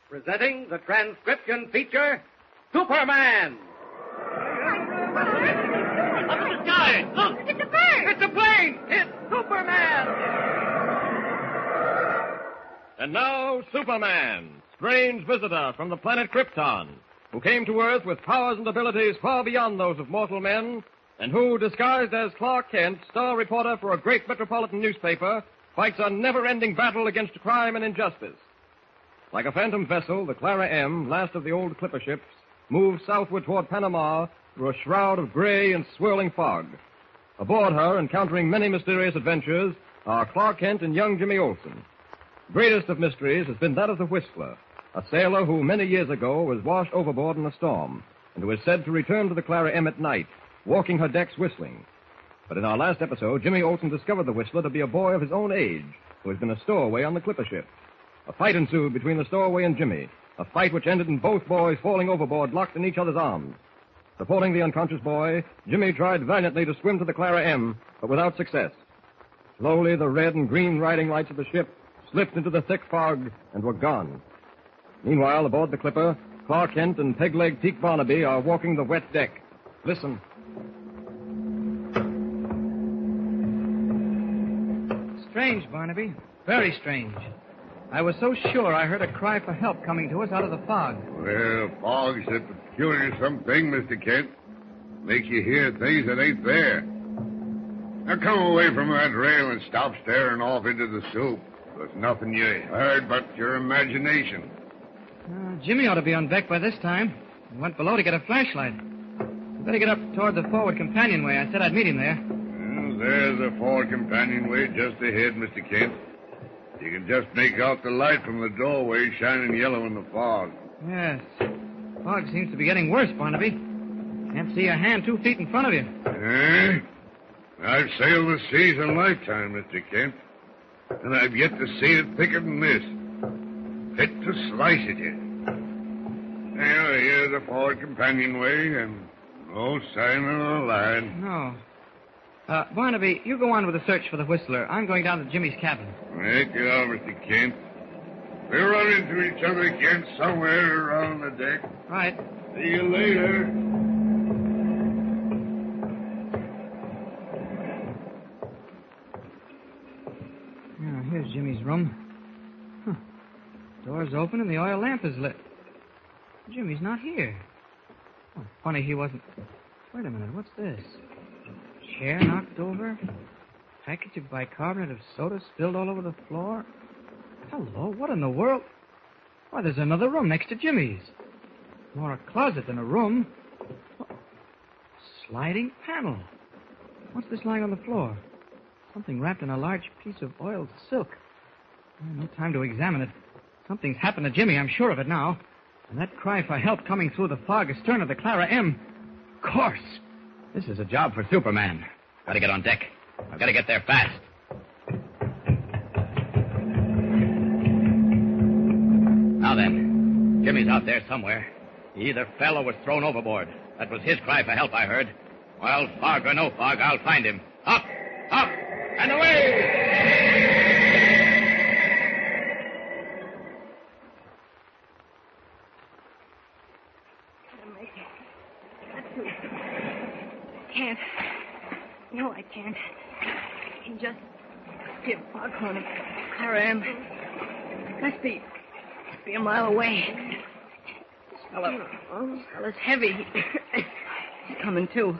presenting the transcription feature, Superman. Up in the sky! Look! It's a bird! It's a plane! It's Superman! And now, Superman, strange visitor from the planet Krypton, who came to Earth with powers and abilities far beyond those of mortal men, and who, disguised as Clark Kent, star reporter for a great metropolitan newspaper, fights a never-ending battle against crime and injustice. Like a phantom vessel, the Clara M, last of the old clipper ships, moves southward toward Panama through a shroud of gray and swirling fog. Aboard her, encountering many mysterious adventures, are Clark Kent and young Jimmy Olsen. Greatest of mysteries has been that of the Whistler, a sailor who many years ago was washed overboard in a storm, and who is said to return to the Clara M at night, walking her decks whistling. But in our last episode, Jimmy Olsen discovered the Whistler to be a boy of his own age, who has been a stowaway on the clipper ship. A fight ensued between the stowaway and Jimmy, a fight which ended in both boys falling overboard, locked in each other's arms. Supporting the unconscious boy, Jimmy tried valiantly to swim to the Clara M, but without success. Slowly, the red and green riding lights of the ship slipped into the thick fog and were gone. Meanwhile, aboard the clipper, Clark Kent and Peg-Leg Teak Barnaby are walking the wet deck. Listen. Strange, Barnaby. Very strange. I was so sure I heard a cry for help coming to us out of the fog. Well, fog's a peculiar something, Mr. Kent. Makes you hear things that ain't there. Now come away from that rail and stop staring off into the soup. There's nothing you heard but your imagination. Jimmy ought to be on deck by this time. He went below to get a flashlight. We better get up toward the forward companionway. I said I'd meet him there. Well, there's the forward companionway just ahead, Mr. Kent. You can just make out the light from the doorway shining yellow in the fog. Yes. Fog seems to be getting worse, Barnaby. Can't see a hand 2 feet in front of you. Eh? I've sailed the seas a lifetime, Mr. Kent. And I've yet to see it thicker than this. Fit to slice it in. Now, here's the forward companionway, and no sign of a line. No. Barnaby, you go on with the search for the Whistler. I'm going down to Jimmy's cabin. Right you are, Mr. Kent. We'll run into each other again somewhere around the deck. Right. See you later. Here's Jimmy's room. Door's open and the oil lamp is lit. Jimmy's not here. Oh, funny he wasn't... Wait a minute, what's this? Chair knocked over? Package of bicarbonate of soda spilled all over the floor? Hello, what in the world? Why, there's another room next to Jimmy's. More a closet than a room. Sliding panel. What's this lying on the floor? Something wrapped in a large piece of oiled silk. No time to examine it. Something's happened to Jimmy, I'm sure of it now. And that cry for help coming through the fog astern of the Clara M. Of course. This is a job for Superman. Gotta get on deck. I've got to get there fast. Now then, Jimmy's out there somewhere. He either fell or was thrown overboard. That was his cry for help, I heard. Well, fog or no fog, I'll find him. Up, up, and away! Can't. No, I can't. I can just see a foghorn of Clara M. Must be a mile away. Fella's heavy. He's coming too.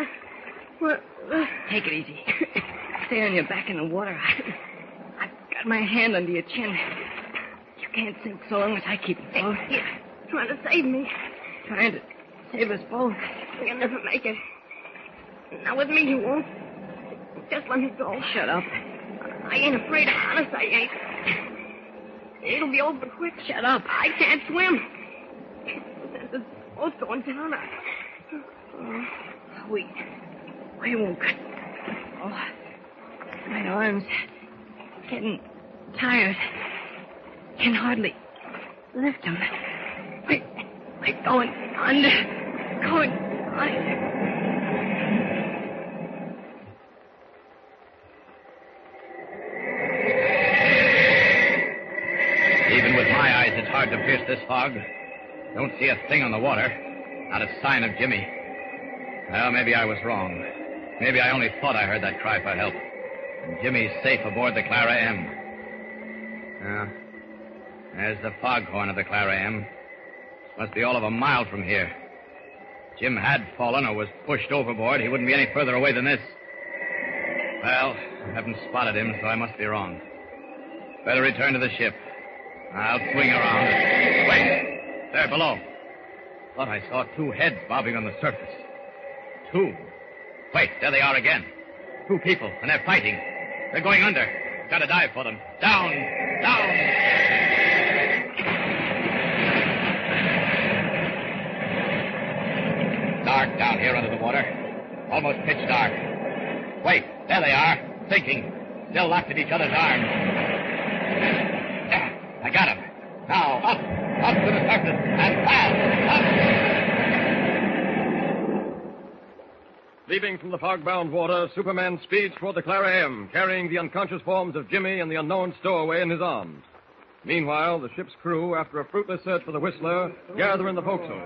Take it easy. Stay on your back in the water. I've got my hand under your chin. You can't sink so long as I keep it afloat. You're trying to save me. Trying to save us both. You'll never make it. Not with me, you won't. Just let me go. Shut up. I ain't afraid. Honest, I ain't. It'll be over quick. Shut up. I can't swim. There's a boat going down. We won't. Oh, my arms getting tired. Can hardly lift them. We're going under. Going under. dawn pierced this fog. Don't see a thing on the water. Not a sign of Jimmy. Well, maybe I was wrong. Maybe I only thought I heard that cry for help. And Jimmy's safe aboard the Clara M. Now, there's the foghorn of the Clara M. Must be all of a mile from here. Jim had fallen or was pushed overboard. He wouldn't be any further away than this. Well, I haven't spotted him, so I must be wrong. Better return to the ship. I'll swing around. Wait! There below. Thought I saw two heads bobbing on the surface. Two. Wait, there they are again. Two people, and they're fighting. They're going under. Gotta dive for them. Down! Down! Dark down here under the water. Almost pitch dark. Wait, there they are. Sinking. Still locked in each other's arms. I got him. Now, up to the surface, and fast, up! Leaping from the fog-bound water, Superman speeds toward the Clara M, carrying the unconscious forms of Jimmy and the unknown stowaway in his arms. Meanwhile, the ship's crew, after a fruitless search for the Whistler, gather in the forecastle.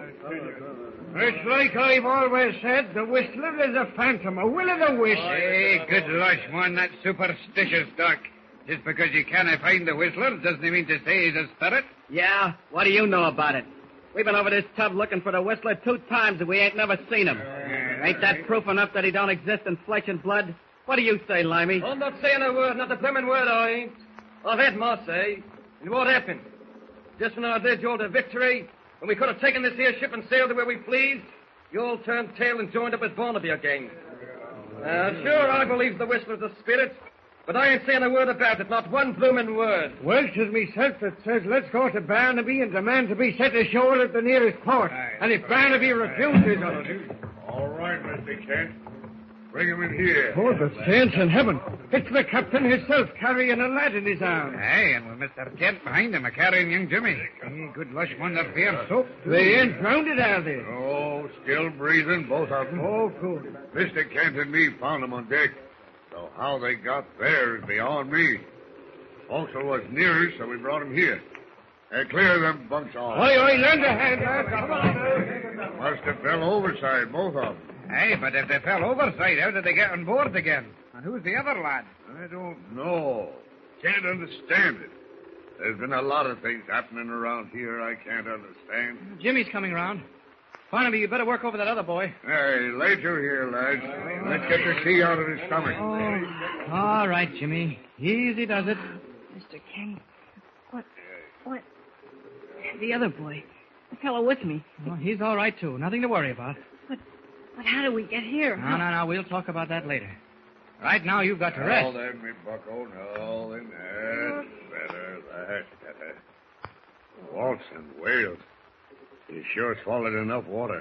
It's like I've always said, the Whistler is a phantom, a will-o'-the-wisp. Hey, good lush, man, that's superstitious, Doc. Just because you can't find the Whistler doesn't mean to say he's a spirit. Yeah? What do you know about it? We've been over this tub looking for the Whistler 2 times and we ain't never seen him. Ain't that proof enough that he don't exist in flesh and blood? What do you say, Limey? I'm not saying a word, not a bloomin' word, I ain't. I've had my say. And what happened? Just when I did you all to victory, when we could have taken this here ship and sailed to where we pleased, you all turned tail and joined up with Barnaby again. Sure, I believe the Whistler's a spirit, but I ain't saying a word about it, not one bloomin' word. Well, 'tis myself that says let's go to Barnaby and demand to be set ashore at the nearest port. And if Barnaby refuses us... All right, Mr. Kent. Bring him in here. Oh, the saints in heaven. It's the captain himself carrying a lad in his arms. Aye, and with Mr. Kent behind him, carrying young Jimmy. Hey, good lush, man, they're fierce soap. They ain't drowned, are they? Oh, still breathing, both of them. Oh, good. Mr. Kent and me found them on deck. So how they got there is beyond me. Forecastle was near us, so we brought them here. Clear them bunks off. Oi, lend a hand, lad. Come on. Must have fell overside, both of them. Hey, but if they fell overside, how did they get on board again? And who's the other lad? I don't know. Can't understand it. There's been a lot of things happening around here I can't understand. Jimmy's coming around. Barnaby, you better work over that other boy. Hey, later here, lads. Let's get the sea out of his stomach. Oh, all right, Jimmy. Easy does it. Mr. King, what? The other boy, the fellow with me. Oh, he's all right, too. Nothing to worry about. But how did we get here? No. We'll talk about that later. Right now, you've got to rest. No, then, me bucko. No, then that's better. That's better. Waltz and Wales. You sure swallowed enough water.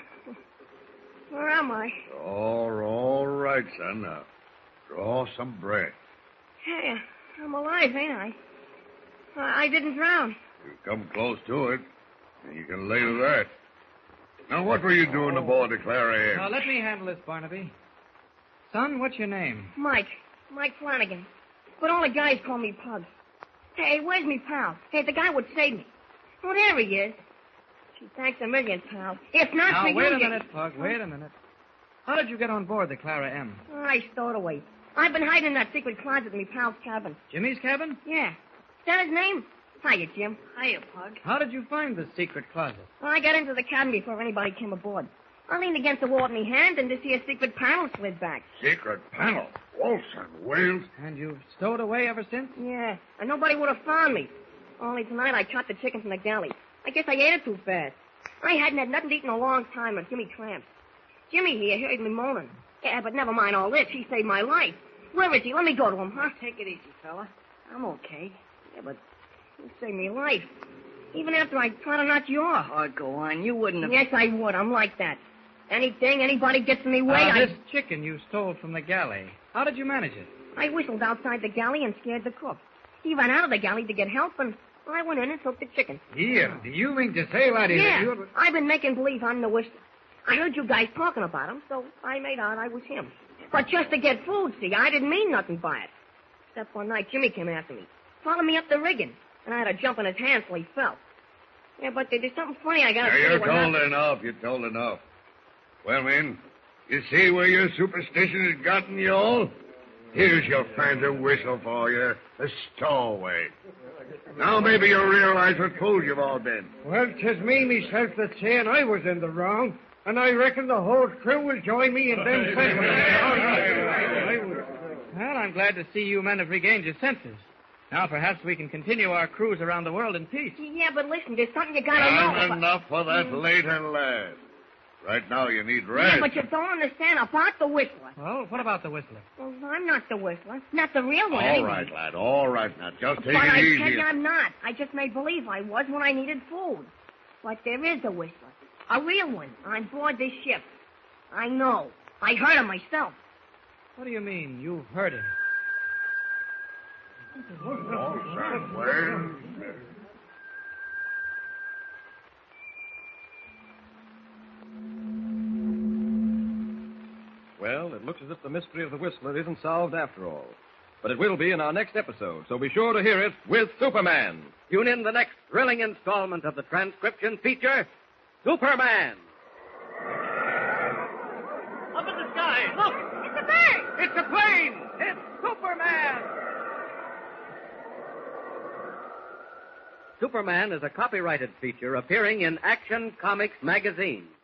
Where am I? All right, son. Now, draw some breath. Hey, I'm alive, ain't I? I didn't drown. You've come close to it, and you can lay to that. Now, what were you doing aboard the Clara M? Now, let me handle this, Barnaby. Son, what's your name? Mike Flanagan. But all the guys call me Pug. Hey, where's me pal? Hey, the guy would save me. Oh, there he is. Gee, thanks a million, pal. If not for Now, you... wait a minute, Pug. Wait a minute. How did you get on board the Clara M? I stowed away. I've been hiding in that secret closet in me pal's cabin. Jimmy's cabin? Yeah. Is that his name? Hiya, Jim. Hiya, Pug. How did you find the secret closet? Well, I got into the cabin before anybody came aboard. I leaned against the wall with my hand, and this here secret panel slid back. Secret panel? Waltz and Wales? And you've stowed away ever since? Yeah, and nobody would have found me. Only tonight I caught the chicken from the galley. I guess I ate it too fast. I hadn't had nothing to eat in a long time, and Jimmy tramps. Jimmy here heard me moaning. Yeah, but never mind all this. He saved my life. Where is he? Let me go to him, huh? Take it easy, fella. I'm okay. Yeah, but he saved me life. Even after I tried to knock you off. Oh, go on. You wouldn't have... Yes, I would. I'm like that. Anybody gets in my way, This chicken you stole from the galley. How did you manage it? I whistled outside the galley and scared the cook. He ran out of the galley to get help, and I went in and took the chicken. Here, do you mean to say, laddie, that Yeah, you're... I've been making believe I'm the Whistler. I heard you guys talking about him, so I made out I was him. But just to get food, see, I didn't mean nothing by it. Except one night, Jimmy came after me, followed me up the rigging, and I had to jump in his hands so he fell. Yeah, but there's something funny I got to Now, tell you're you. told enough. You're told enough. Well, men, you see where your superstition has gotten you all? Here's your phantom whistle for you, a stowaway. Now maybe you'll realize what fools you've all been. Well, 'tis me myself that's saying I was in the wrong, and I reckon the whole crew will join me in them sentiments. Well, I'm glad to see you men have regained your senses. Now perhaps we can continue our cruise around the world in peace. Yeah, but listen, there's something you got to know. And enough for that late and last. Right now you need rest. Yeah, but you don't understand about the whistler. Well, what about the whistler? Well, I'm not the whistler. Not the real one, All anyway. right, lad. All right, now. Just take But it I easy. tell you I'm not. I just made believe I was when I needed food. But there is a whistler. A real one on board this ship. I know. I heard him myself. What do you mean, you've heard him? Oh, son, where? Well, it looks as if the mystery of the Whistler isn't solved after all. But it will be in our next episode, so be sure to hear it with Superman. Tune in the next thrilling installment of the transcription feature, Superman. Up in the sky, look! It's a bird! It's a plane! It's Superman! Superman is a copyrighted feature appearing in Action Comics magazine.